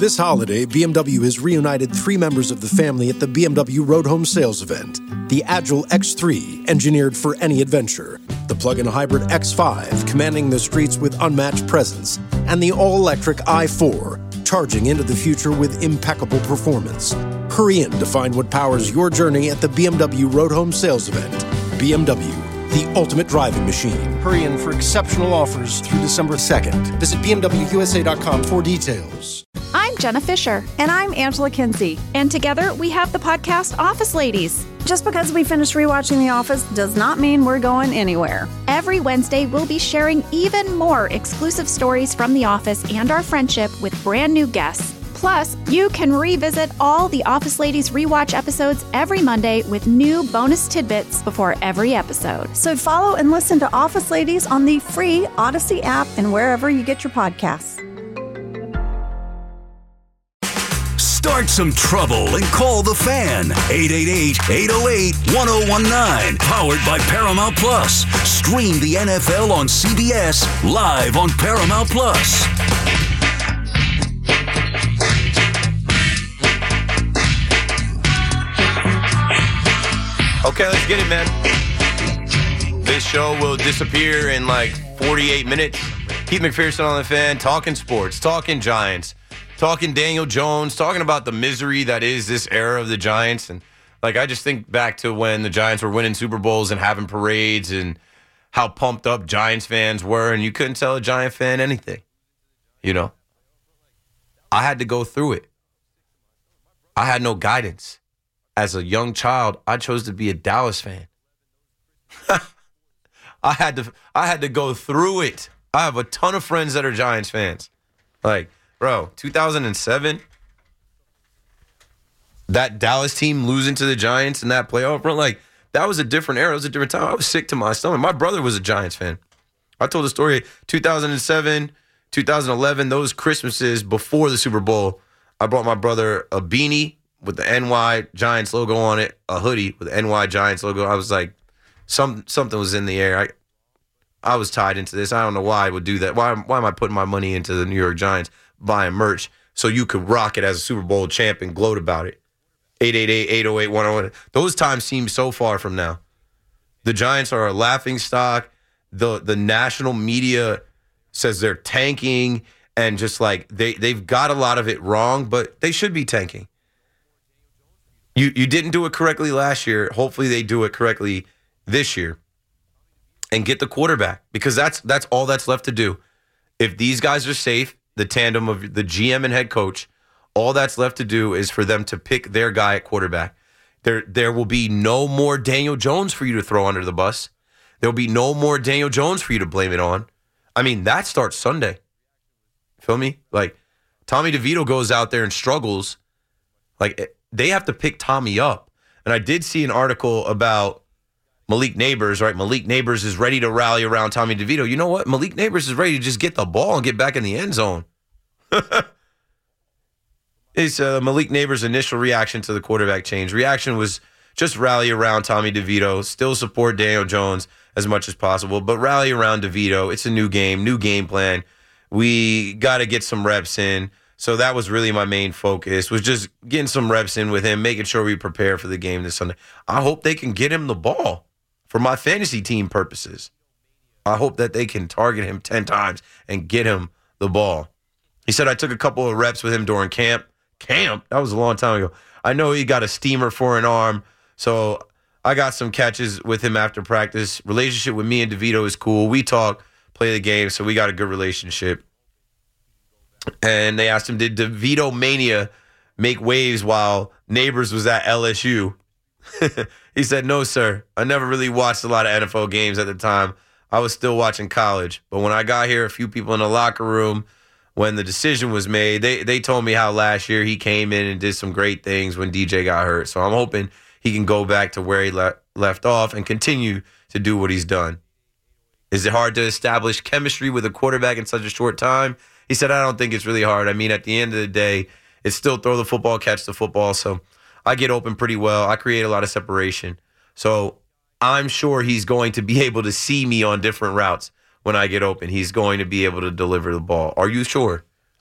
This holiday, BMW has reunited 3 members of the family at the BMW Road Home Sales event. The Agile X3, engineered for any adventure. The plug-in hybrid X5, commanding the streets with unmatched presence. And the all-electric i4, charging into the future with impeccable performance. Hurry in to find what powers your journey at the BMW Road Home Sales event. BMW, the ultimate driving machine. Hurry in for exceptional offers through December 2nd. Visit BMWUSA.com for details. I'm Jenna Fisher. And I'm Angela Kinsey. And together we have the podcast Office Ladies. Just because we finished rewatching The Office does not mean we're going anywhere. Every Wednesday, we'll be sharing even more exclusive stories from The Office and our friendship with brand new guests. Plus, you can revisit all the Office Ladies rewatch episodes every Monday with new bonus tidbits before every episode. So follow and listen to Office Ladies on the free Odyssey app and wherever you get your podcasts. Start some trouble and call the Fan. 888-808-1019. Powered by Paramount Plus. Stream the NFL on CBS live on Paramount Plus. Okay, let's get it, man. This show will disappear in like 48 minutes. Keith McPherson on the Fan, talking sports, talking Giants, talking Daniel Jones, talking about the misery that is this era of the Giants. And like, I just think back to when the Giants were winning Super Bowls and having parades and how pumped up Giants fans were, and you couldn't tell a Giant fan anything. You know, I had to go through it. I had no guidance. As a young child, I chose to be a Dallas fan. I had to go through it. I have a ton of friends that are Giants fans. Like, bro, 2007, that Dallas team losing to the Giants in that playoff run, like, that was a different era. It was a different time. I was sick to my stomach. My brother was a Giants fan. I told the story, 2007, 2011, those Christmases before the Super Bowl, I brought my brother a beanie with the NY Giants logo on it, a hoodie with the NY Giants logo. I was like, something was in the air. I was tied into this. I don't know why I would do that. Why am I putting my money into the New York Giants, buying merch so you could rock it as a Super Bowl champ and gloat about it? 888-808-101. Those times seem so far from now. The Giants are a laughing stock. The national media says they're tanking, and just like they've got a lot of it wrong, but they should be tanking. You didn't do it correctly last year. Hopefully they do it correctly this year and get the quarterback, because that's all that's left to do. If these guys are safe, the tandem of the GM and head coach, all that's left to do is for them to pick their guy at quarterback. There will be no more Daniel Jones for you to throw under the bus. There'll be no more Daniel Jones for you to blame it on. I mean, that starts Sunday. Feel me? Like, Tommy DeVito goes out there and struggles. Like, they have to pick Tommy up. And I did see an article about Malik Nabers, right? Malik Nabers is ready to rally around Tommy DeVito. You know what? Malik Nabers is ready to just get the ball and get back in the end zone. It's Malik Nabers' initial reaction to the quarterback change. Reaction was just rally around Tommy DeVito, still support Daniel Jones as much as possible, but rally around DeVito. It's a new game plan. We got to get some reps in. So that was really my main focus, was just getting some reps in with him, making sure we prepare for the game this Sunday. I hope they can get him the ball for my fantasy team purposes. I hope that they can target him 10 times and get him the ball. He said I took a couple of reps with him during camp. Camp? That was a long time ago. I know he got a steamer for an arm, so I got some catches with him after practice. Relationship with me and DeVito is cool. We talk, play the game, so we got a good relationship. And they asked him, did DeVito Mania make waves while Nabers was at LSU? He said, no, sir. I never really watched a lot of NFL games at the time. I was still watching college. But when I got here, a few people in the locker room, when the decision was made, they told me how last year he came in and did some great things when DJ got hurt. So I'm hoping he can go back to where he left off and continue to do what he's done. Is it hard to establish chemistry with a quarterback in such a short time? He said, I don't think it's really hard. I mean, at the end of the day, it's still throw the football, catch the football. So I get open pretty well. I create a lot of separation. So I'm sure he's going to be able to see me on different routes when I get open. He's going to be able to deliver the ball. Are you sure?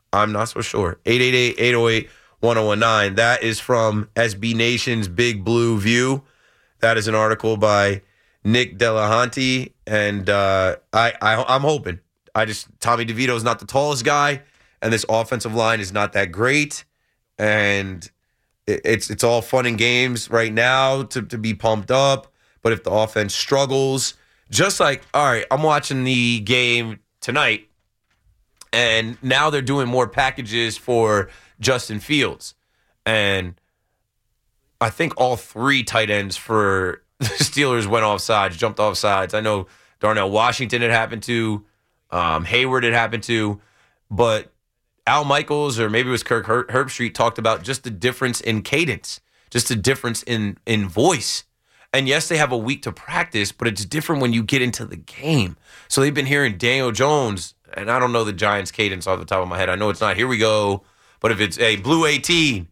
I'm not so sure. 888-808-1019. That is from SB Nation's Big Blue View. That is an article by Nick Delahanty, and I'm hoping. Tommy DeVito is not the tallest guy, and this offensive line is not that great, and it's all fun and games right now to be pumped up, but if the offense struggles, just like, all right, I'm watching the game tonight, and now they're doing more packages for Justin Fields, and I think all 3 tight ends for the Steelers went offsides, jumped off sides. I know Darnell Washington it happened to, Hayward it happened to, but Al Michaels or maybe it was Kirk Herbstreit talked about just the difference in cadence, just the difference in voice. And yes, they have a week to practice, but it's different when you get into the game. So they've been hearing Daniel Jones, and I don't know the Giants' cadence off the top of my head. I know it's not, here we go, but if it's, hey, blue 18,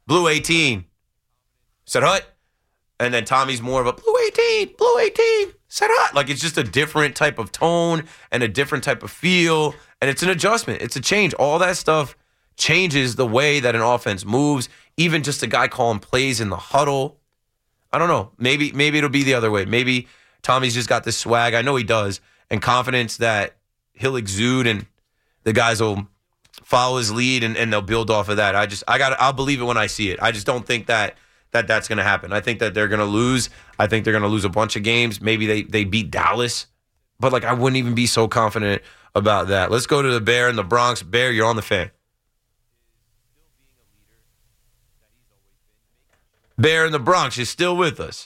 set hut. And then Tommy's more of a blue 18, set hut. Like, it's just a different type of tone and a different type of feel. And it's an adjustment. It's a change. All that stuff changes the way that an offense moves. Even just a guy calling plays in the huddle. I don't know. Maybe it'll be the other way. Maybe Tommy's just got this swag. I know he does. And confidence that he'll exude and the guys will follow his lead and they'll build off of that. I'll believe it when I see it. I just don't think that's going to happen. I think that they're going to lose. I think they're going to lose a bunch of games. Maybe they beat Dallas. But, like, I wouldn't even be so confident about that. Let's go to the Bear in the Bronx. Bear, you're on the Fan. Bear in the Bronx, you're still with us.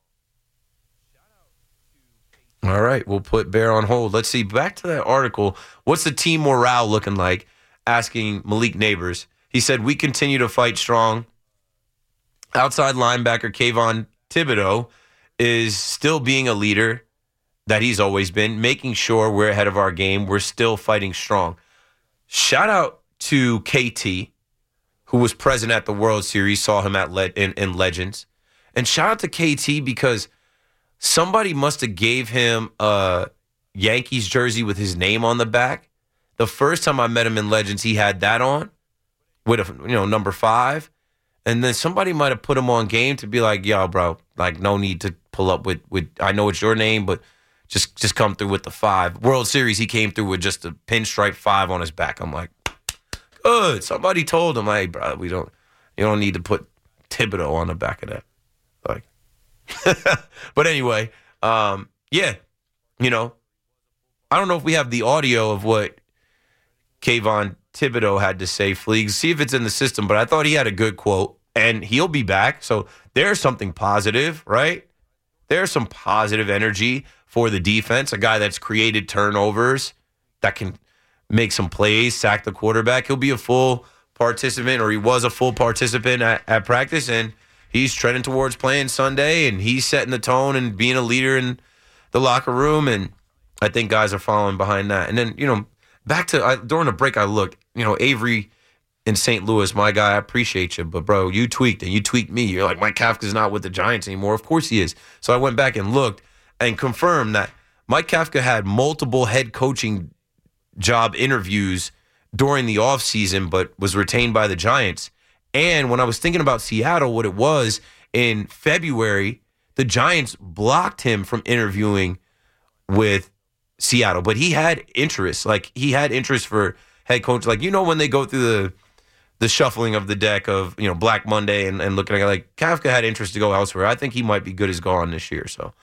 All right, we'll put Bear on hold. Let's see, back to that article. What's the team morale looking like? Asking Malik Neighbors. He said, we continue to fight strong. Outside linebacker Kayvon Thibodeau is still being a leader that he's always been, making sure we're ahead of our game. We're still fighting strong. Shout out to KT, who was present at the World Series, saw him in Legends. And shout out to KT because somebody must have gave him a Yankees jersey with his name on the back. The first time I met him in Legends, he had that on with number 5. And then somebody might have put him on game to be like, yo, bro, like, no need to pull up with I know it's your name, but just come through with the 5. World Series, he came through with just a pinstripe 5 on his back. I'm like, good. Somebody told him, hey, bro, you don't need to put Thibodeau on the back of that. Like, but anyway, yeah, I don't know if we have the audio of what Kayvon Thibodeau had to say, Fleegs. See if it's in the system, but I thought he had a good quote, and he'll be back. So there's something positive, right? There's some positive energy for the defense, a guy that's created turnovers, that can make some plays, sack the quarterback. He'll be a full participant, or he was a full participant at practice, and he's trending towards playing Sunday, and he's setting the tone and being a leader in the locker room, and I think guys are following behind that. And then, back to during the break, I looked, Avery in St. Louis, my guy, I appreciate you, but, bro, you tweaked, and you tweaked me. You're like, Mike Kafka's not with the Giants anymore. Of course he is. So I went back and looked and confirmed that Mike Kafka had multiple head coaching job interviews during the offseason, but was retained by the Giants. And when I was thinking about Seattle, what it was, in February, the Giants blocked him from interviewing with Seattle, but he had interest. Like, he had interest for head coach. Like, when they go through the shuffling of the deck of, Black Monday and looking at, like, Kafka had interest to go elsewhere. I think he might be good as gone this year. So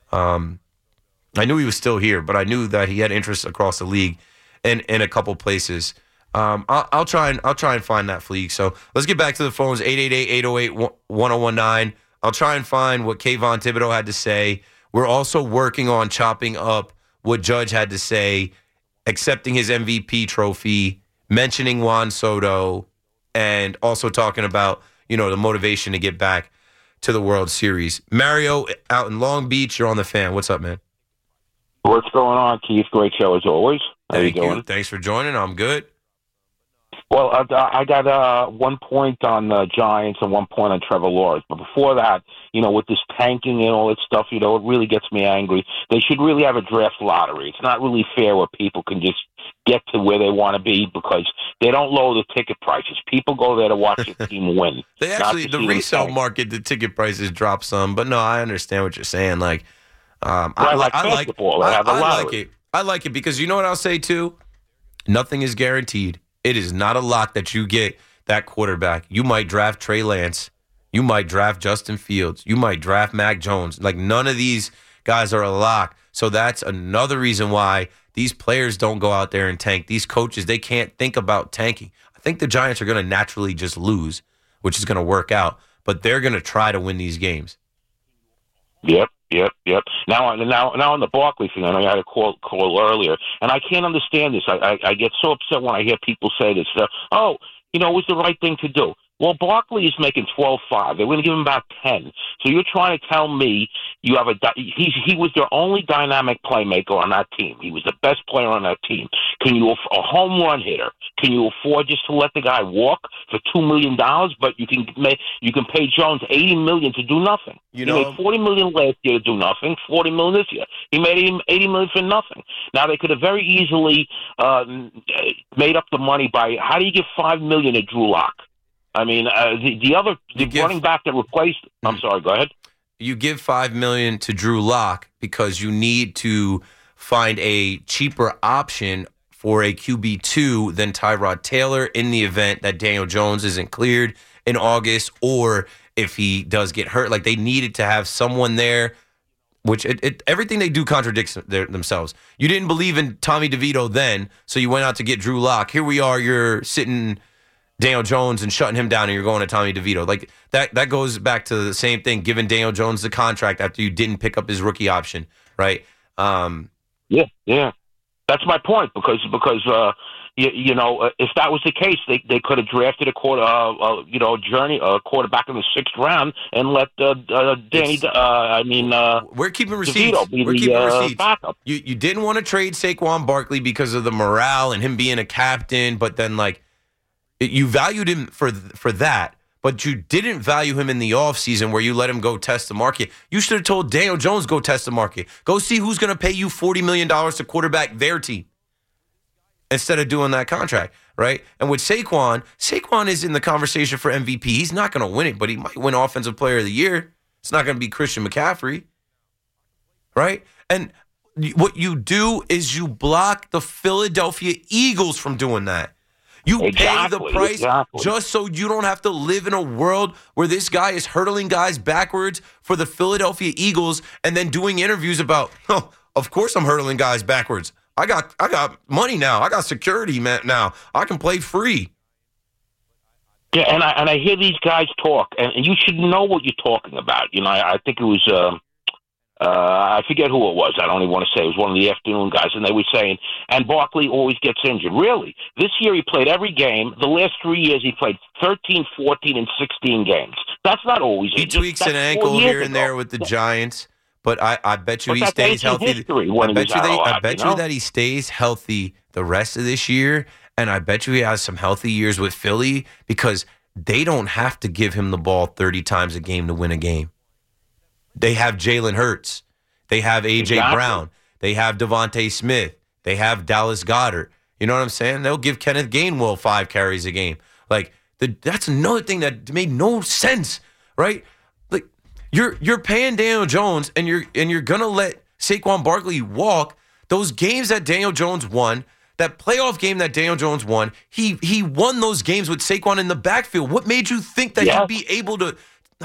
I knew he was still here, but I knew that he had interest across the league in a couple places. I'll try and find that, Fleek. So let's get back to the phones, 888-808-1019. I'll try and find what Kayvon Thibodeau had to say. We're also working on chopping up what Judge had to say, accepting his MVP trophy, mentioning Juan Soto, and also talking about, the motivation to get back to the World Series. Mario out in Long Beach, you're on the Fan. What's up, man? What's going on, Keith? Great show as always. How you doing? Thanks for joining. I'm good. Well, I got 1 point on the Giants and 1 point on Trevor Lawrence. But before that, with this tanking and all that stuff, it really gets me angry. They should really have a draft lottery. It's not really fair where people can just get to where they want to be because they don't lower the ticket prices. People go there to watch the team win. They actually, the resale market, the ticket prices drop some. But no, I understand what you're saying. Like, I like it. I like it because you know what I'll say too? Nothing is guaranteed. It is not a lock that you get that quarterback. You might draft Trey Lance. You might draft Justin Fields. You might draft Mac Jones. Like, none of these guys are a lock. So that's another reason why these players don't go out there and tank. These coaches, they can't think about tanking. I think the Giants are going to naturally just lose, which is going to work out. But they're going to try to win these games. Yep. Now on the Barkley thing, I know you had a call earlier, and I can't understand this. I get so upset when I hear people say this. It was the right thing to do. Well, Barkley is making $12.5. They're going to give him about 10. So you're trying to tell me you have he was their only dynamic playmaker on that team. He was the best player on that team. Can you a home run hitter? Can you afford just to let the guy walk for $2 million? But you can pay Jones $80 million to do nothing. He made $40 million last year to do nothing. $40 million this year. He made $80 million for nothing. Now they could have very easily made up the money by how do you give $5 million to Drew Lock? I mean, the running back that replaced. I'm sorry. Go ahead. You give $5 million to Drew Lock because you need to find a cheaper option for a QB2 than Tyrod Taylor in the event that Daniel Jones isn't cleared in August, or if he does get hurt. Like, they needed to have someone there. Which everything they do contradicts themselves. You didn't believe in Tommy DeVito then, so you went out to get Drew Lock. Here we are. You're sitting Daniel Jones and shutting him down, and you're going to Tommy DeVito. Like, that goes back to the same thing, giving Daniel Jones the contract after you didn't pick up his rookie option, right? Yeah. That's my point, because if that was the case, they could have drafted a quarterback in the 6th round and let we're keeping receipts. We're keeping receipts. Backup. You didn't want to trade Saquon Barkley because of the morale and him being a captain, but then you valued him for that, but you didn't value him in the offseason where you let him go test the market. You should have told Daniel Jones, go test the market. Go see who's going to pay you $40 million to quarterback their team instead of doing that contract, right? And with Saquon is in the conversation for MVP. He's not going to win it, but he might win Offensive Player of the Year. It's not going to be Christian McCaffrey, right? And what you do is you block the Philadelphia Eagles from doing that. You pay the price just so you don't have to live in a world where this guy is hurdling guys backwards for the Philadelphia Eagles and then doing interviews about, of course I'm hurdling guys backwards. I got money now. I got security now. I can play free. Yeah, and I hear these guys talk, and you should know what you're talking about. I think it was I forget who it was. I don't even want to say. It was one of the afternoon guys, and they were saying, and Barkley always gets injured. Really? This year he played every game. The last 3 years he played 13, 14, and 16 games. That's not always injured. He tweaks an ankle here and there with the Giants, but I bet you he stays healthy. I bet you that he stays healthy the rest of this year, and I bet you he has some healthy years with Philly because they don't have to give him the ball 30 times a game to win a game. They have Jalen Hurts. They have A.J. Brown. They have Devontae Smith. They have Dallas Goedert. You know what I'm saying? They'll give Kenneth Gainwell 5 carries a game. That's another thing that made no sense, right? Like, you're paying Daniel Jones and you're gonna let Saquon Barkley walk. Those games that Daniel Jones won, that playoff game that Daniel Jones won, he won those games with Saquon in the backfield. What made you think that he'd be able to?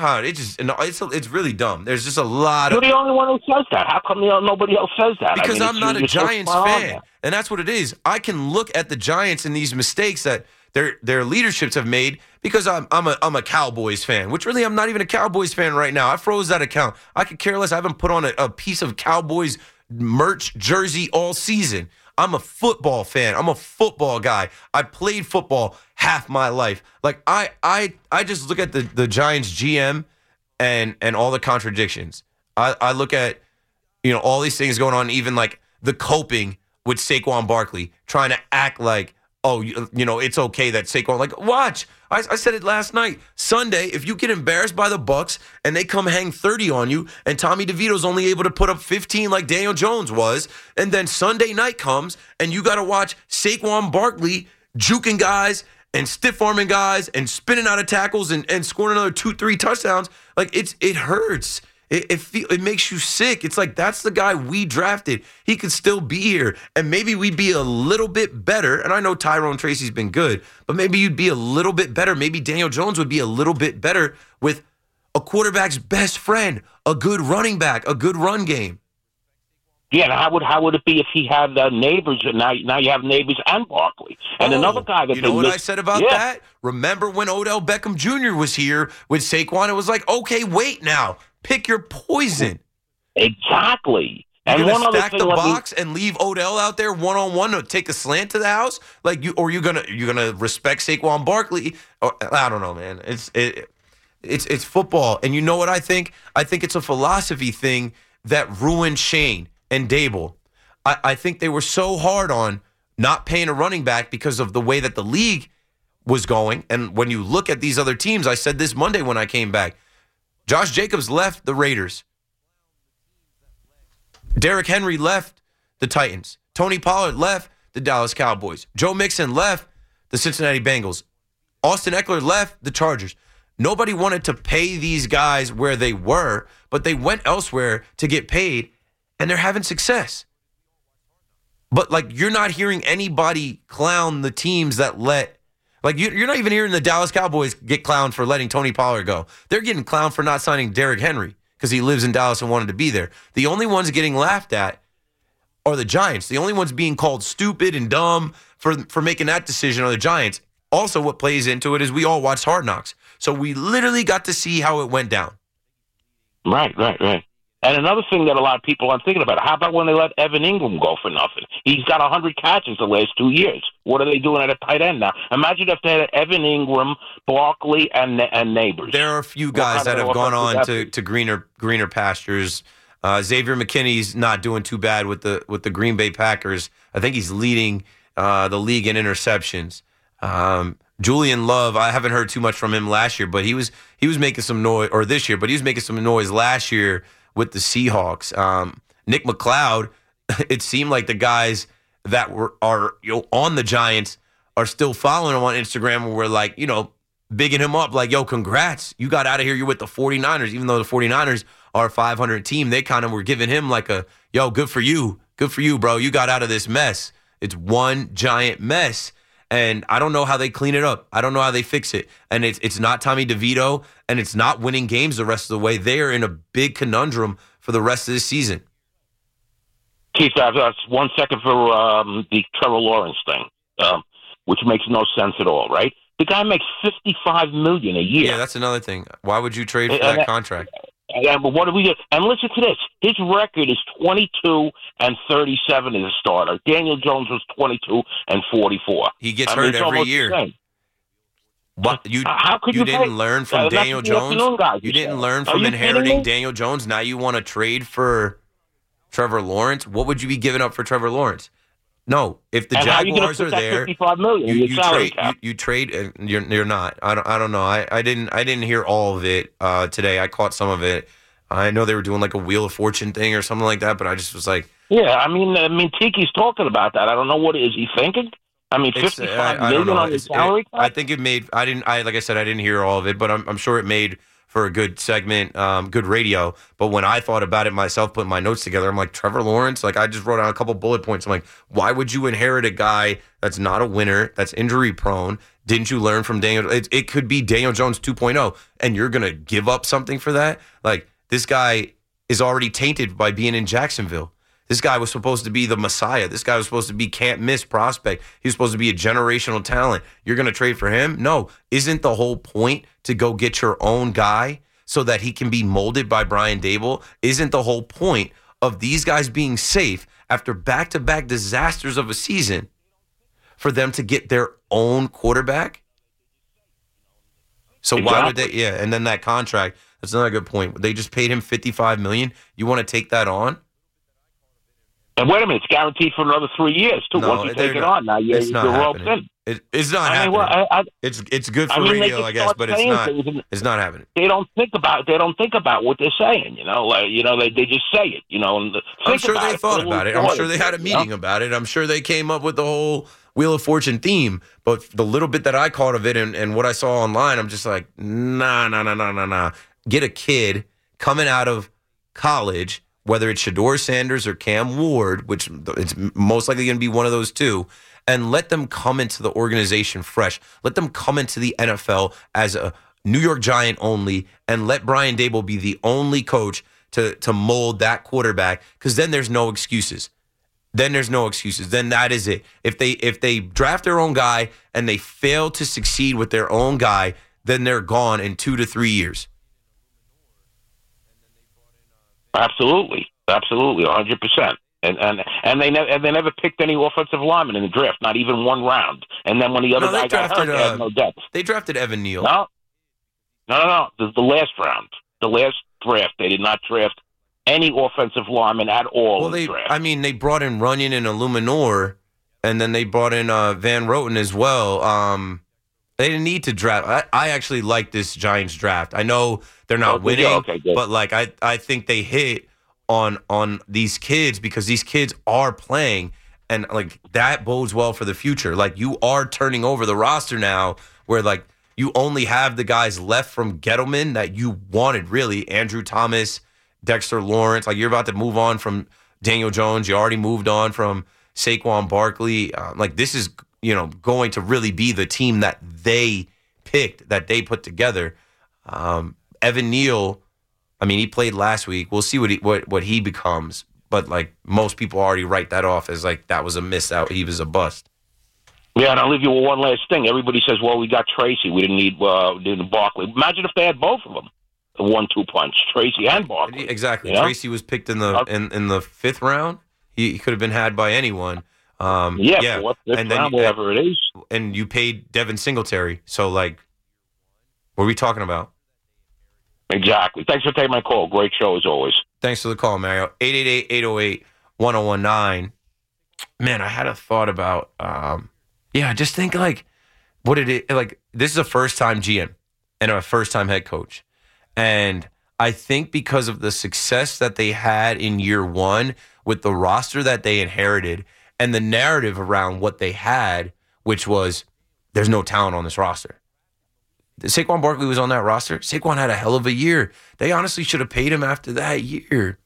It's really dumb. There's just a lot of... You're the only one who says that. How come nobody else says that? Because I'm not a Giants fan. And that's what it is. I can look at the Giants and these mistakes that their leaderships have made because I'm a Cowboys fan, which really I'm not even a Cowboys fan right now. I froze that account. I could care less. I haven't put on a piece of Cowboys merch jersey all season. I'm a football fan. I'm a football guy. I played football half my life. Like, I just look at the Giants GM and all the contradictions. I look at, all these things going on, even like the coping with Saquon Barkley, trying to act like oh, it's okay that Saquon, like, watch. I said it last night. Sunday, if you get embarrassed by the Bucs and they come hang 30 on you and Tommy DeVito's only able to put up 15 like Daniel Jones was, and then Sunday night comes and you got to watch Saquon Barkley juking guys and stiff-arming guys and spinning out of tackles and scoring another 2-3 touchdowns, like, it hurts. It makes you sick. It's like, that's the guy we drafted. He could still be here, and maybe we'd be a little bit better. And I know Tyrone Tracy's been good, but maybe you'd be a little bit better. Maybe Daniel Jones would be a little bit better with a quarterback's best friend, a good running back, a good run game. Yeah, and how would it be if he had Neighbors, and now you have Neighbors and Barkley? And another guy that... You know what I said about that? Remember when Odell Beckham Jr. was here with Saquon? It was like, okay, wait now. Pick your poison. Exactly. You're and gonna one other stack thing, the box and leave Odell out there one-on-one to take a slant to the house? Like, you're gonna respect Saquon Barkley? Or, I don't know, man. It's football. And you know what I think? I think it's a philosophy thing that ruined Shane and Dable. I think they were so hard on not paying a running back because of the way that the league was going. And when you look at these other teams, I said this Monday when I came back, Josh Jacobs left the Raiders. Derrick Henry left the Titans. Tony Pollard left the Dallas Cowboys. Joe Mixon left the Cincinnati Bengals. Austin Eckler left the Chargers. Nobody wanted to pay these guys where they were, but they went elsewhere to get paid, and they're having success. But, like, you're not hearing anybody clown the teams that let... Like, you're not even hearing the Dallas Cowboys get clowned for letting Tony Pollard go. They're getting clowned for not signing Derrick Henry because he lives in Dallas and wanted to be there. The only ones getting laughed at are the Giants. The only ones being called stupid and dumb for making that decision are the Giants. Also, what plays into it is we all watched Hard Knocks. So we literally got to see how it went down. Right. And another thing that a lot of people aren't thinking about, how about when they let Evan Ingram go for nothing? He's got 100 catches the last 2 years. What are they doing at a tight end now? Imagine if they had Evan Ingram, Barkley, and Neighbors. There are a few guys that have gone on to greener pastures. Xavier McKinney's not doing too bad with the Green Bay Packers. I think he's leading the league in interceptions. Julian Love, I haven't heard too much from him last year, but he was making some noise, or this year, but he was making some noise last year with the Seahawks. Nick McLeod, it seemed like the guys that are on the Giants are still following him on Instagram, and we're like, bigging him up, like, yo, congrats. You got out of here. You're with the 49ers, even though the 49ers are a 500 team. They kind of were giving him like a, yo, good for you. Good for you, bro. You got out of this mess. It's one giant mess. And I don't know how they clean it up. I don't know how they fix it. And it's not Tommy DeVito, and it's not winning games the rest of the way. They are in a big conundrum for the rest of this season. Keith, that's 1 second for the Trevor Lawrence thing, which makes no sense at all, right? The guy makes $55 million a year. Yeah, that's another thing. Why would you trade for that contract? But what do we do? And listen to this. His record is 22-37 as a starter. Daniel Jones was 22-44. He gets hurt every year. What how could you didn't learn from Daniel Jones? You didn't learn from inheriting Daniel Jones. Now you want to trade for Trevor Lawrence? What would you be giving up for Trevor Lawrence? No, if the Jaguars are there, you trade. You're not. I don't know. I didn't hear all of it today. I caught some of it. I know they were doing like a Wheel of Fortune thing or something like that, but I just was like, yeah. I mean, Tiki's talking about that. I don't know what is he thinking. I mean, $55 million on his salary cap? I think it made. Like I said, I didn't hear all of it, but I'm sure it made for a good segment, good radio. But when I thought about it myself, putting my notes together, I'm like, Trevor Lawrence? Like, I just wrote down a couple bullet points. I'm like, why would you inherit a guy that's not a winner, that's injury prone? Didn't you learn from Daniel? It could be Daniel Jones 2.0, and you're going to give up something for that? Like, this guy is already tainted by being in Jacksonville. This guy was supposed to be the Messiah. This guy was supposed to be can't-miss prospect. He was supposed to be a generational talent. You're going to trade for him? No. Isn't the whole point to go get your own guy so that he can be molded by Brian Daboll? Isn't the whole point of these guys being safe after back-to-back disasters of a season for them to get their own quarterback? So why would they? Yeah, and then that contract, that's another good point. They just paid him $55 million. You want to take that on? And wait a minute, it's guaranteed for another 3 years too. No, once you take it on, now you're roped in. It's not happening. It's good for radio, I guess, but it's not happening. They don't think about what they're saying. They just say it. I'm sure they thought about it. I'm sure they had a meeting about it. I'm sure they came up with the whole Wheel of Fortune theme. But the little bit that I caught of it and what I saw online, I'm just like, nah. Get a kid coming out of college, whether it's Shedeur Sanders or Cam Ward, which it's most likely going to be one of those two, and let them come into the organization fresh. Let them come into the NFL as a New York Giant only, and let Brian Daboll be the only coach to mold that quarterback, because then there's no excuses. Then that is it. If they draft their own guy and they fail to succeed with their own guy, then they're gone in 2 to 3 years. Absolutely, 100%. And they never picked any offensive lineman in the draft, not even one round. And then when the other guy got hurt, they had no depth. They drafted Evan Neal. No. The last round, the last draft, they did not draft any offensive lineman at all. Well, they brought in Runyon and Illuminor, and then they brought in Van Roten as well. They didn't need to draft. I actually like this Giants draft. I know they're not winning, but I think they hit on these kids because these kids are playing, and that bodes well for the future. You are turning over the roster now, where you only have the guys left from Gettleman that you wanted, really. Andrew Thomas, Dexter Lawrence. You're about to move on from Daniel Jones. You already moved on from Saquon Barkley. This is going to really be the team that they picked, that they put together. Evan Neal, he played last week. We'll see what he becomes. But most people already write that off as that was a miss out. He was a bust. Yeah, and I'll leave you with one last thing. Everybody says, well, we got Tracy. We didn't need Barkley. Imagine if they had both of them. A 1-2 punch, Tracy and Barkley. Exactly. Tracy was picked in the fifth round. He could have been had by anyone. Fourth, fifth round, whatever it is. And you paid Devin Singletary. So, what are we talking about? Exactly. Thanks for taking my call. Great show as always. Thanks for the call, Mario. 888-808-1019. Man, I had a thought about, just think what it is. This is a first-time GM and a first-time head coach. And I think because of the success that they had in year one with the roster that they inherited and the narrative around what they had, which was there's no talent on this roster. Saquon Barkley was on that roster. Saquon had a hell of a year. They honestly should have paid him after that year.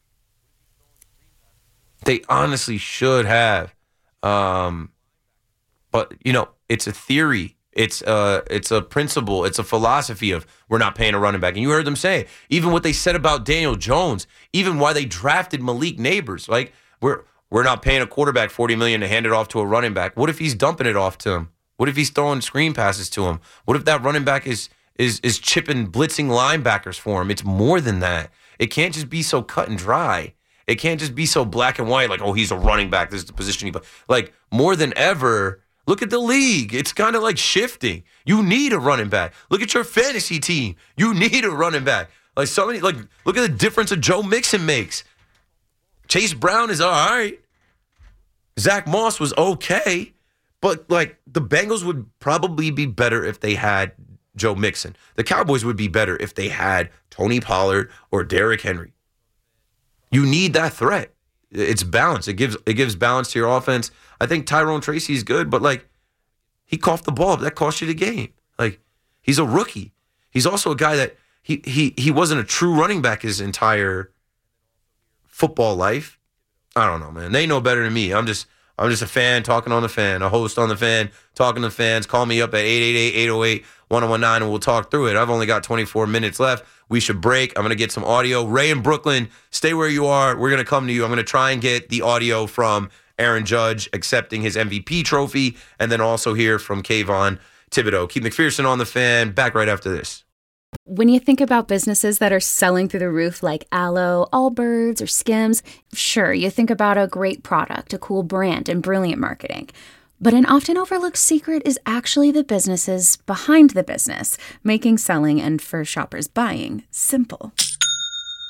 They honestly should have. But, it's a theory. It's a principle. It's a philosophy of we're not paying a running back. And you heard them say, even what they said about Daniel Jones, even why they drafted Malik Neighbors. We're not paying a quarterback $40 million to hand it off to a running back. What if he's dumping it off to him? What if he's throwing screen passes to him? What if that running back is chipping, blitzing linebackers for him? It's more than that. It can't just be so cut and dry. It can't just be so black and white, he's a running back. This is the position he plays. More than ever, look at the league. It's kind of shifting. You need a running back. Look at your fantasy team. You need a running back. Look at the difference that Joe Mixon makes. Chase Brown is all right. Zach Moss was okay. But, the Bengals would probably be better if they had Joe Mixon. The Cowboys would be better if they had Tony Pollard or Derrick Henry. You need that threat. It's balance. It gives balance to your offense. I think Tyrone Tracy is good, but, he coughed the ball. That cost you the game. He's a rookie. He's also a guy that he wasn't a true running back his entire football life. I don't know, man. They know better than me. I'm just a fan talking on the fan, a host on the fan, talking to fans. Call me up at 888-808-1019, and we'll talk through it. I've only got 24 minutes left. We should break. I'm going to get some audio. Ray in Brooklyn, stay where you are. We're going to come to you. I'm going to try and get the audio from Aaron Judge accepting his MVP trophy, and then also hear from Kayvon Thibodeau. Keith McPherson on the fan. Back right after this. When you think about businesses that are selling through the roof like Aloe, Allbirds, or Skims, sure, you think about a great product, a cool brand, and brilliant marketing. But an often overlooked secret is actually the businesses behind the business, making selling and for shoppers buying simple.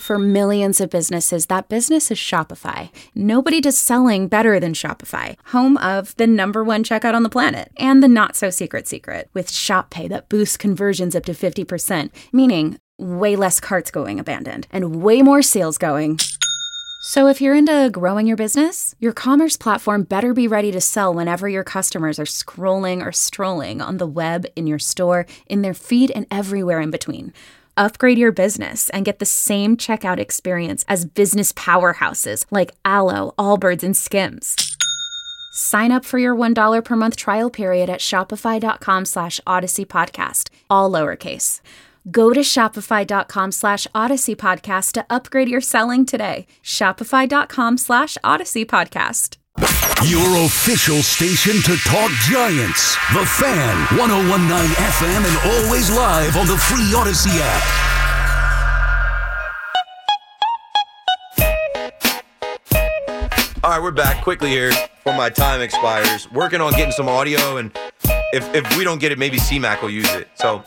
For millions of businesses, that business is Shopify. Nobody does selling better than Shopify, home of the #1 checkout on the planet, and the not-so-secret secret, with Shop Pay that boosts conversions up to 50%, meaning way less carts going abandoned, and way more sales going. So if you're into growing your business, your commerce platform better be ready to sell whenever your customers are scrolling or strolling on the web, in your store, in their feed, and everywhere in between. Upgrade your business and get the same checkout experience as business powerhouses like Alo, Allbirds, and Skims. Sign up for your $1 per month trial period at shopify.com/Odyssey Podcast, all lowercase. Go to shopify.com/Odyssey Podcast to upgrade your selling today. Shopify.com/Odyssey Podcast. Your official station to talk Giants. The Fan, 101.9 FM, and always live on the free Odyssey app. All right, we're back quickly here before my time expires. Working on getting some audio, and if we don't get it, maybe C-Mac will use it. So,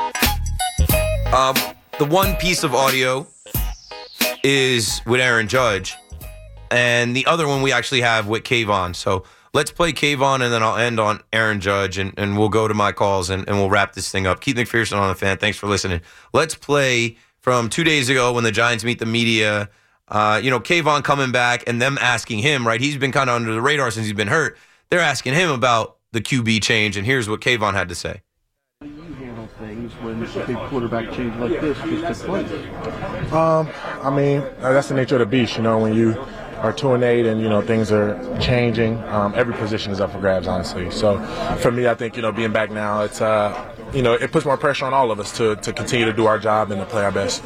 the one piece of audio is with Aaron Judge. And the other one we actually have with Kayvon. So let's play Kayvon, and then I'll end on Aaron Judge, and we'll go to my calls, and we'll wrap this thing up. Keith McPherson on The Fan. Thanks for listening. Let's play from 2 days ago when the Giants meet the media. Kayvon coming back and them asking him, right? He's been kind of under the radar since he's been hurt. They're asking him about the QB change, and here's what Kayvon had to say. How do you handle things when a big quarterback change like this just took place? That's the nature of the beast, when you are 2-8 and, things are changing. Every position is up for grabs, honestly. So for me, I think, being back now, it's, it puts more pressure on all of us to continue to do our job and to play our best.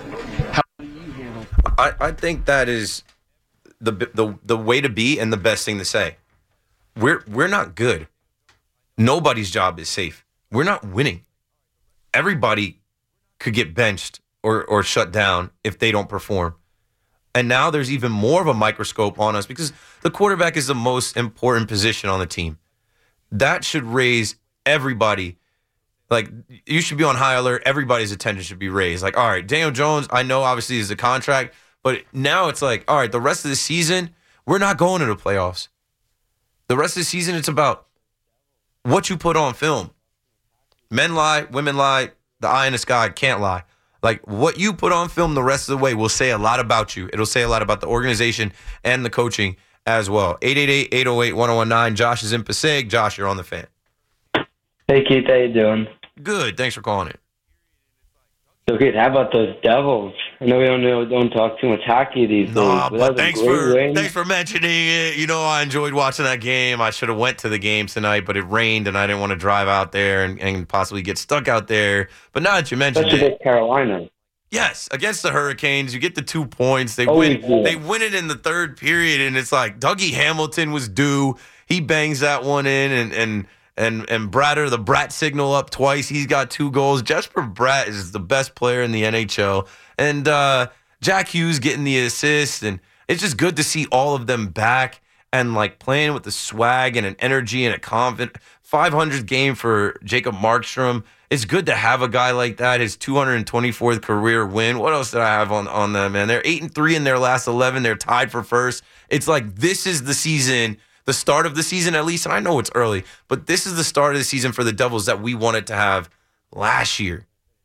I think that is the way to be and the best thing to say. We're not good. Nobody's job is safe. We're not winning. Everybody could get benched or shut down if they don't perform. And now there's even more of a microscope on us because the quarterback is the most important position on the team. That should raise everybody. Like, you should be on high alert. Everybody's attention should be raised. Like, all right, Daniel Jones, I know obviously is the contract, but now it's like, all right, the rest of the season, we're not going to the playoffs. The rest of the season, it's about what you put on film. Men lie, women lie, the eye in the sky can't lie. Like, what you put on film the rest of the way will say a lot about you. It'll say a lot about the organization and the coaching as well. 888-808-1019. Josh is in Passaic. Josh, you're on The Fan. Hey, Keith. How you doing? Good. Thanks for calling it. So, Keith, how about those Devils? I know we don't talk too much hockey these days. But thanks for mentioning it. I enjoyed watching that game. I should have went to the game tonight, but it rained, and I didn't want to drive out there and possibly get stuck out there. But now that you mentioned it, Carolina. Yes, against the Hurricanes, you get the 2 points. They win. They win it in the third period, and it's like Dougie Hamilton was due. He bangs that one in, and Bratter, the Brat signal up twice. He's got 2 goals. Jesper Bratt is the best player in the NHL. And Jack Hughes getting the assist. And it's just good to see all of them back and, like, playing with the swag and an energy and a confident 500th game for Jacob Markstrom. It's good to have a guy like that, his 224th career win. What else did I have on them, man? They're 8-3 in their last 11. They're tied for first. It's like this is the season, the start of the season at least, and I know it's early, but this is the start of the season for the Devils that we wanted to have last year.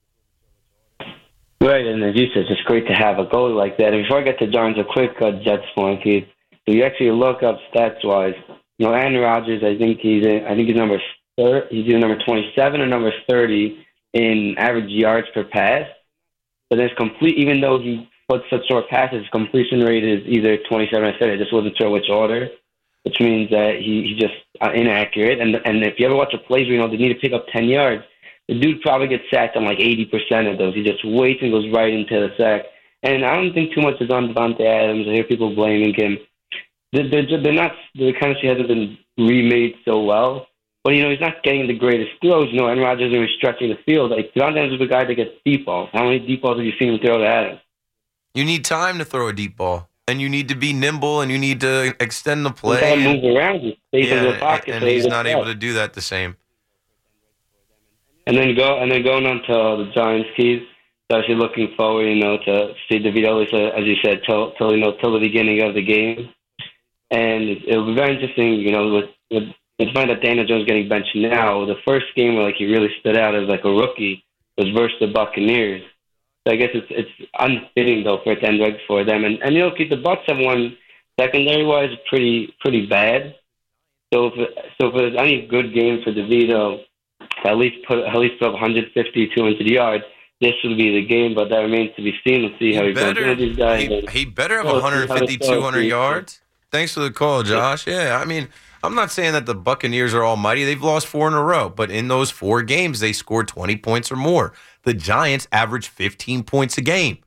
Right, and as you said, it's just great to have a goal like that. And before I get to Giants, a quick Jets point, Keith. If you actually look up stats-wise, Aaron Rodgers, I think he's number 30. He's either number 27 or number 30 in average yards per pass. But it's complete, even though he puts such short passes, his completion rate is either 27 or 30. I just wasn't sure which order, which means that he's just inaccurate. And if you ever watch a play where they need to pick up 10 yards, the dude probably gets sacked on like 80% of those. He just waits and goes right into the sack. And I don't think too much is on Devontae Adams. I hear people blaming him. They're not. The chemistry hasn't been remade so well. But he's not getting the greatest throws. Aaron Rodgers is stretching the field. Like Devontae Adams is the guy that gets deep balls. How many deep balls have you seen him throw to Adams? You need time to throw a deep ball, and you need to be nimble, and you need to extend the play. You gotta move around. And he's not able to do that the same. And then going on to the Giants, Keys. So actually looking forward, to see DeVito, as you said, till the beginning of the game. And it'll be very interesting, with it's funny that Daniel Jones getting benched now. The first game where he really stood out as a rookie was versus the Buccaneers. So I guess it's unfitting though for it to end right for them. And Keith, the Bucs have won secondary wise pretty bad. So if there's any good game for DeVito, at least put up 150, 200 yards, this will be the game. But that remains to be seen. We'll see how he goes with these guys. He better have 150, 200 yards. Thanks for the call, Josh. Yeah, I mean, I'm not saying that the Buccaneers are almighty. They've lost 4 in a row, but in those 4 games, they scored 20 points or more. The Giants average 15 points a game.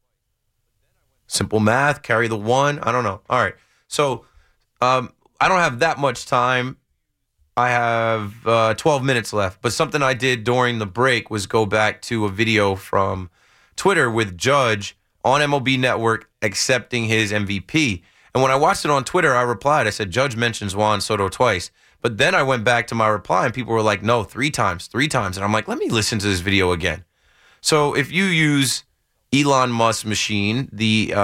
Simple math, carry the 1. I don't know. All right. So I don't have that much time. I have 12 minutes left. But something I did during the break was go back to a video from Twitter with Judge on MLB Network accepting his MVP. And when I watched it on Twitter, I replied. I said, Judge mentions Juan Soto twice. But then I went back to my reply, and people were like, no, 3 times. And I'm like, let me listen to this video again. So if you use Elon Musk's machine, the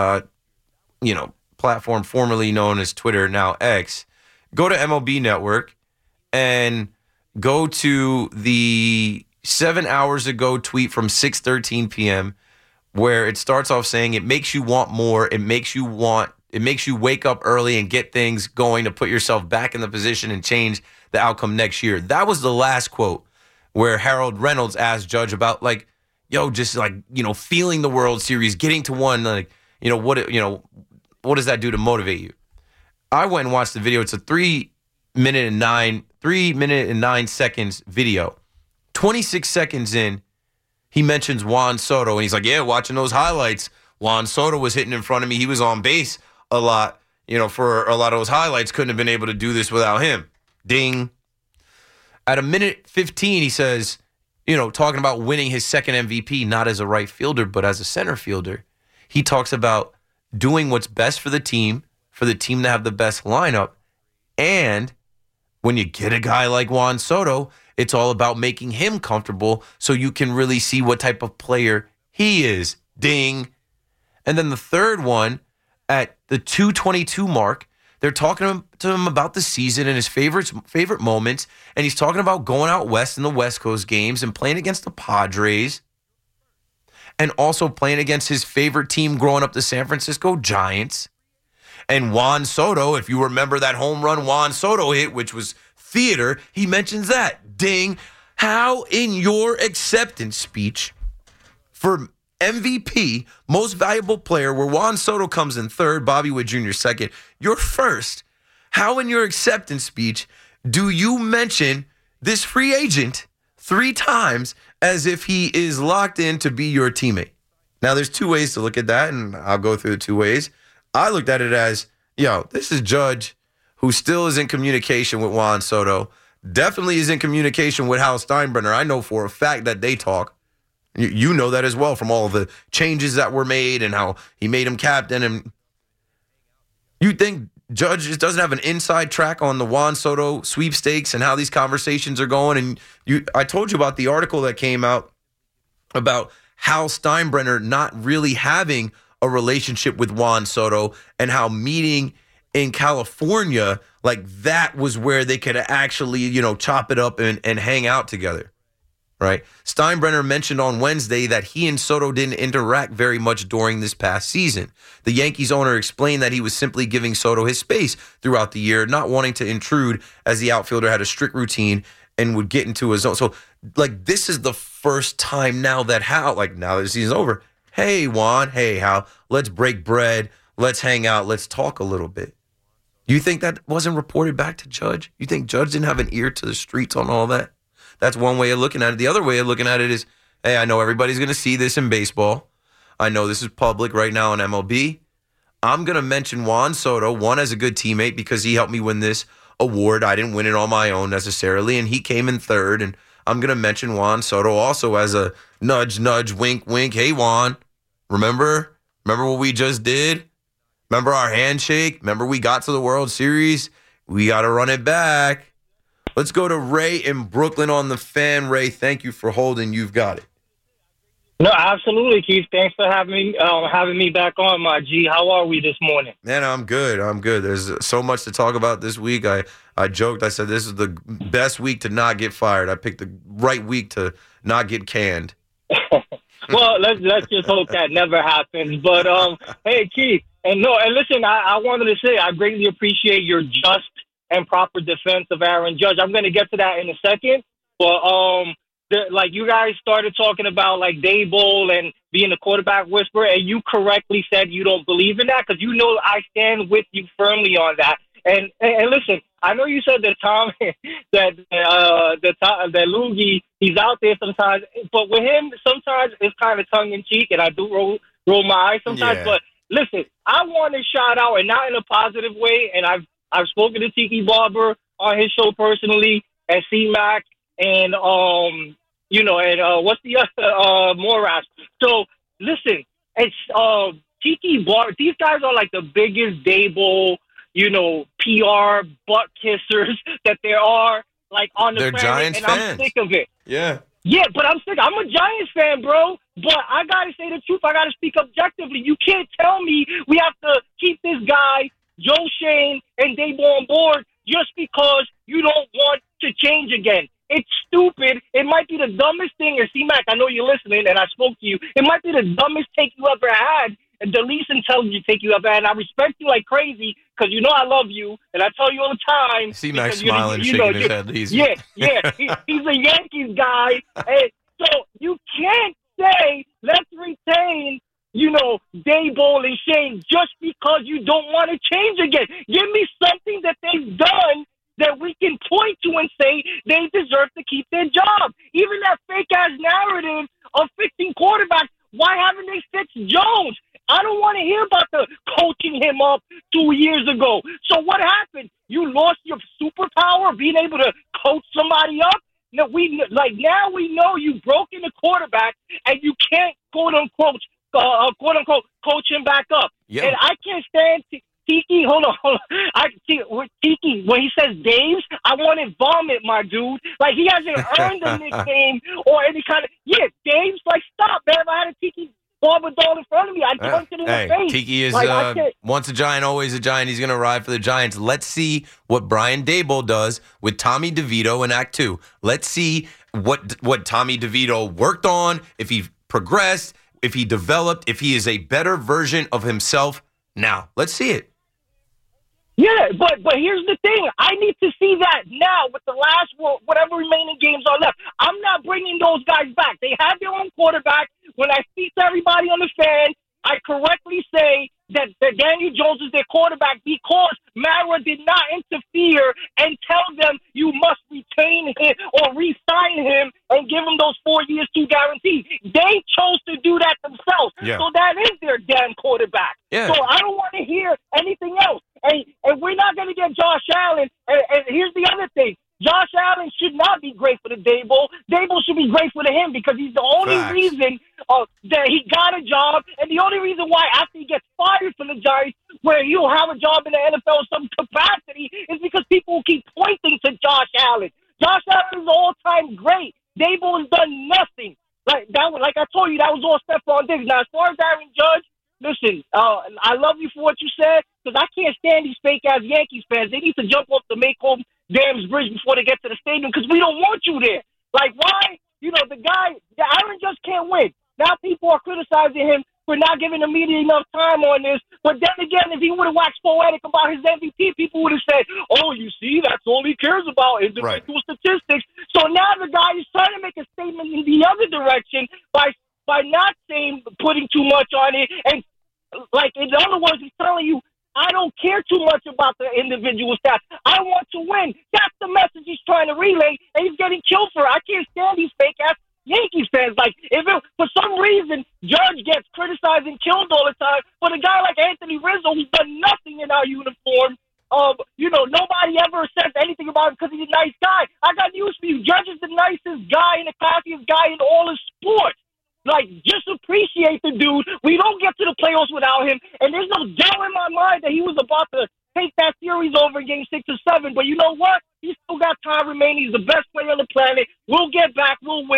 platform formerly known as Twitter, now X, go to MLB Network and go to the 7 hours ago tweet from 6:13 p.m. where it starts off saying it makes you want more. It makes you wake up early and get things going to put yourself back in the position and change the outcome next year. That was the last quote where Harold Reynolds asked Judge about feeling the World Series, getting to one, what does that do to motivate you? I went and watched the video. It's a 3 minute and 9 seconds video. 26 seconds in, he mentions Juan Soto, and he's like, yeah, watching those highlights, Juan Soto was hitting in front of me. He was on base a lot, for a lot of those highlights. Couldn't have been able to do this without him. Ding. At 1:15, he says, talking about winning his second MVP, not as a right fielder, but as a center fielder. He talks about doing what's best for the team to have the best lineup. And when you get a guy like Juan Soto, it's all about making him comfortable so you can really see what type of player he is. Ding. And then the third one, at the 2:22 mark, they're talking to him about the season and his favorite moments, and he's talking about going out west in the West Coast games and playing against the Padres and also playing against his favorite team growing up, the San Francisco Giants. And Juan Soto, if you remember that home run Juan Soto hit, which was theater, he mentions that. Ding. How in your acceptance speech for MVP, most valuable player, where Juan Soto comes in third, Bobby Witt Jr. second, you're first. How in your acceptance speech do you mention this free agent 3 times as if he is locked in to be your teammate? Now, there's 2 ways to look at that, and I'll go through the 2 ways. I looked at it as, this is Judge, who still is in communication with Juan Soto, definitely is in communication with Hal Steinbrenner. I know for a fact that they talk. You know that as well from all of the changes that were made and how he made him captain. And you think Judge just doesn't have an inside track on the Juan Soto sweepstakes and how these conversations are going? And I told you about the article that came out about Hal Steinbrenner not really having a relationship with Juan Soto and how meeting in California, that was where they could actually, chop it up and hang out together. Right. Steinbrenner mentioned on Wednesday that he and Soto didn't interact very much during this past season. The Yankees owner explained that he was simply giving Soto his space throughout the year, not wanting to intrude as the outfielder had a strict routine and would get into his zone. So, this is the first time now that Hal, now that the season's over, hey, Juan, hey, Hal, let's break bread. Let's hang out. Let's talk a little bit. You think that wasn't reported back to Judge? You think Judge didn't have an ear to the streets on all that? That's one way of looking at it. The other way of looking at it is, hey, I know everybody's going to see this in baseball. I know this is public right now in MLB. I'm going to mention Juan Soto, one, as a good teammate because he helped me win this award. I didn't win it on my own necessarily, and he came in third. And I'm going to mention Juan Soto also as a nudge, nudge, wink, wink. Hey, Juan, remember what we just did? Remember our handshake? Remember we got to the World Series? We got to run it back. Let's go to Ray in Brooklyn on the Fan. Ray, thank you for holding. You've got it. No, absolutely, Keith. Thanks for having me back on, my G. How are we this morning? Man, I'm good. There's so much to talk about this week. I joked. I said this is the best week to not get fired. I picked the right week to not get canned. Well, let's just hope that never happens. But hey, Keith, and listen, I wanted to say I greatly appreciate your just and proper defense of Aaron Judge. I'm going to get to that in a second, but like you guys started talking about like Daboll and being a quarterback whisperer, and you correctly said you don't believe in that because you know I stand with you firmly on that. And listen, I know you said that Tom that Loogie, he's out there sometimes, but with him sometimes it's kind of tongue in cheek, and I do roll my eyes sometimes. Yeah. But listen, I want to shout out, and not in a positive way. And I've spoken to Tiki Barber on his show personally, and C-Mac, and what's the other Morash. So listen, it's Tiki Barber. These guys are like the biggest Daboll, PR butt kissers that there are, like, on the planet. Giants and fans. I'm sick of it. Yeah. Yeah, but I'm sick. I'm a Giants fan, bro. But I got to say the truth. I got to speak objectively. You can't tell me we have to keep this guy, Joe Shane, and Daboll on board just because you don't want to change again. It's stupid. It might be the dumbest thing. And C-Mac, I know you're listening, and I spoke to you. It might be the dumbest take you ever had, and the least intelligent take you ever had. And I respect you like crazy because you know I love you, and I tell you all the time. C-Mac smiling, shaking his head. Yeah. He's a Yankees guy. And so you can't say, let's retain, Daboll and Shane just because you don't want to change again. Give me something that they've done that we can point to and say they deserve to keep their job. Even that fake-ass narrative of fixing quarterbacks, why haven't they fixed Jones? I don't want to hear about the coaching him up 2 years ago. So what happened? You lost your superpower of being able to coach somebody up? Now we know you've broken the quarterback and you can't quote-unquote coach him back up. Yeah. And I can't stand Tiki, hold on. Tiki, when he says Daves, I want to vomit, my dude. Like, he hasn't earned a nickname or any kind of... Yeah, Daves, like, stop, man. If I had a Tiki Barber doll in front of me, I'd punch it in the face. Tiki is once a Giant, always a Giant. He's going to ride for the Giants. Let's see what Brian Daboll does with Tommy DeVito in Act 2. Let's see what Tommy DeVito worked on, if he progressed, if he developed, if he is a better version of himself now. Let's see it. Yeah, but here's the thing. I need to see that now with the last whatever remaining games are left. I'm not bringing those guys back. They have their own quarterback. When I speak to everybody on the fan, I correctly say that Daniel Jones is their quarterback because Mara did not interfere and tell them you must retain him or re-sign him and give him those 4 years to guarantee. They chose to do that themselves. Yeah. So that is their damn quarterback. Yeah. So I don't want to hear anything else. And we're not going to get Josh Allen. And here's the other thing. Josh Allen should not be grateful to Daboll. Daboll should be grateful to him because he's the only reason that he got a job, and the only reason why after he gets fired from the Giants, where he'll have a job in the NFL in some capacity, is because people will keep pointing to Josh Allen. Josh Allen is all-time great. Daboll has done nothing. Like I told you, that was all Stephon Diggs. Now, as far as Aaron Judge, listen, I love you for what you said because I can't stand these fake-ass Yankees fans. They need to jump off the Macomb Dams Bridge before they get to the stadium because we don't want you there. Like, why? The Aaron Judge can't win. Now people are criticizing him for not giving the media enough time on this. But then again, if he would have waxed poetic about his MVP, people would have said, oh, you see, that's all he cares about, individual statistics. So now the guy is trying to make a statement in the other direction by not putting too much on it. And, like, in other words, he's telling you, I don't care too much about the individual stats. I want to win. That's the message he's trying to relay, and he's getting killed for it. I can't stand these fake-ass Yankees fans. Like, for some reason, Judge gets criticized and killed all the time, but a guy like Anthony Rizzo, who's done nothing in our uniform, nobody ever says anything about him because he's a nice guy. I got news for you. Judge is the nicest guy and the classiest guy in all of sports. Like, just appreciate the dude. We don't get to the playoffs without him, and there's no doubt in my mind that he was about to take that series over in Game 6 or 7. But you know what? He's still got time remaining. He's the best player on the planet. We'll get back. We'll win.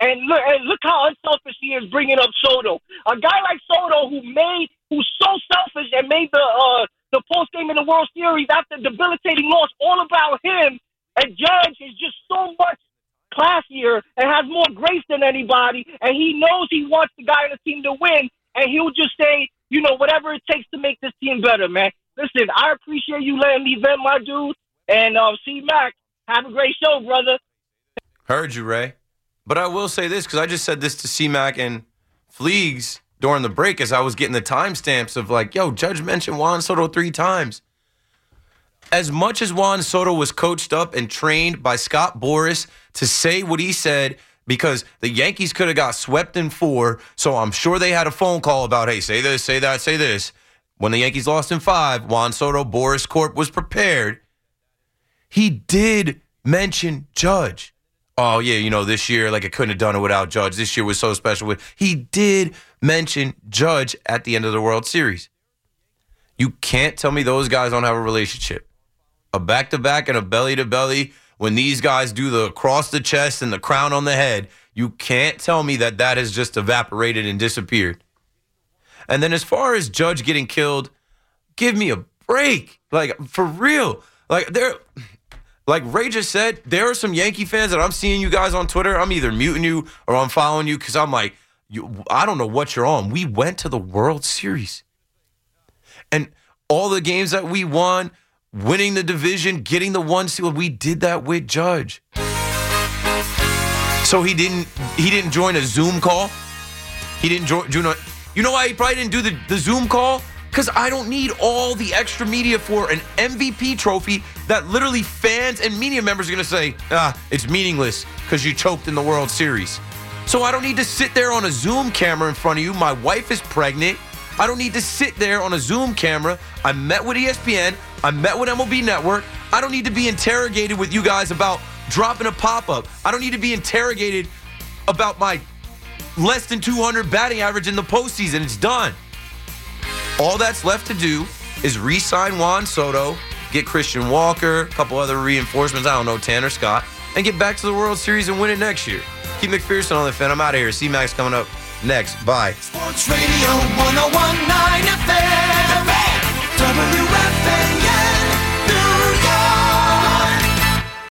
And look how unselfish he is bringing up Soto. A guy like Soto who's so selfish and made the post game in the World Series after a debilitating loss all about him. And Judge is just so much classier and has more grace than anybody. And he knows he wants the guy on the team to win. And he'll just say, whatever it takes to make this team better, man. Listen, I appreciate you letting me vent, my dude. And C-Mac, have a great show, brother. Heard you, Ray. But I will say this, because I just said this to C-Mac and Fleegs during the break as I was getting the timestamps of like, Judge mentioned Juan Soto 3 times. As much as Juan Soto was coached up and trained by Scott Boras to say what he said, because the Yankees could have got swept in 4, so I'm sure they had a phone call about, hey, say this, say that, say this. When the Yankees lost in 5, Juan Soto, Boras Corp was prepared. He did mention Judge. Oh, yeah, this year, like I couldn't have done it without Judge. This year was so special. He did mention Judge at the end of the World Series. You can't tell me those guys don't have a relationship. A back-to-back and a belly-to-belly, when these guys do the across the chest and the crown on the head, you can't tell me that has just evaporated and disappeared. And then as far as Judge getting killed, give me a break. Like, for real. Like Ray just said, there are some Yankee fans that I'm seeing you guys on Twitter. I'm either muting you or I'm following you because I'm like, I don't know what you're on. We went to the World Series. And all the games that we won, winning the division, getting the 1 seed, we did that with Judge. So he didn't join a Zoom call. He didn't join. You know why he probably didn't do the Zoom call? Because I don't need all the extra media for an MVP trophy that literally fans and media members are going to say, it's meaningless because you choked in the World Series. So I don't need to sit there on a Zoom camera in front of you. My wife is pregnant. I don't need to sit there on a Zoom camera. I met with ESPN. I met with MLB Network. I don't need to be interrogated with you guys about dropping a pop-up. I don't need to be interrogated about my less than 200 batting average in the postseason. It's done. All that's left to do is re-sign Juan Soto, get Christian Walker, a couple other reinforcements, I don't know, Tanner Scott, and get back to the World Series and win it next year. Keith McPherson on the Fan. I'm out of here. C-Max coming up next. Bye. Sports Radio 101.9 FM.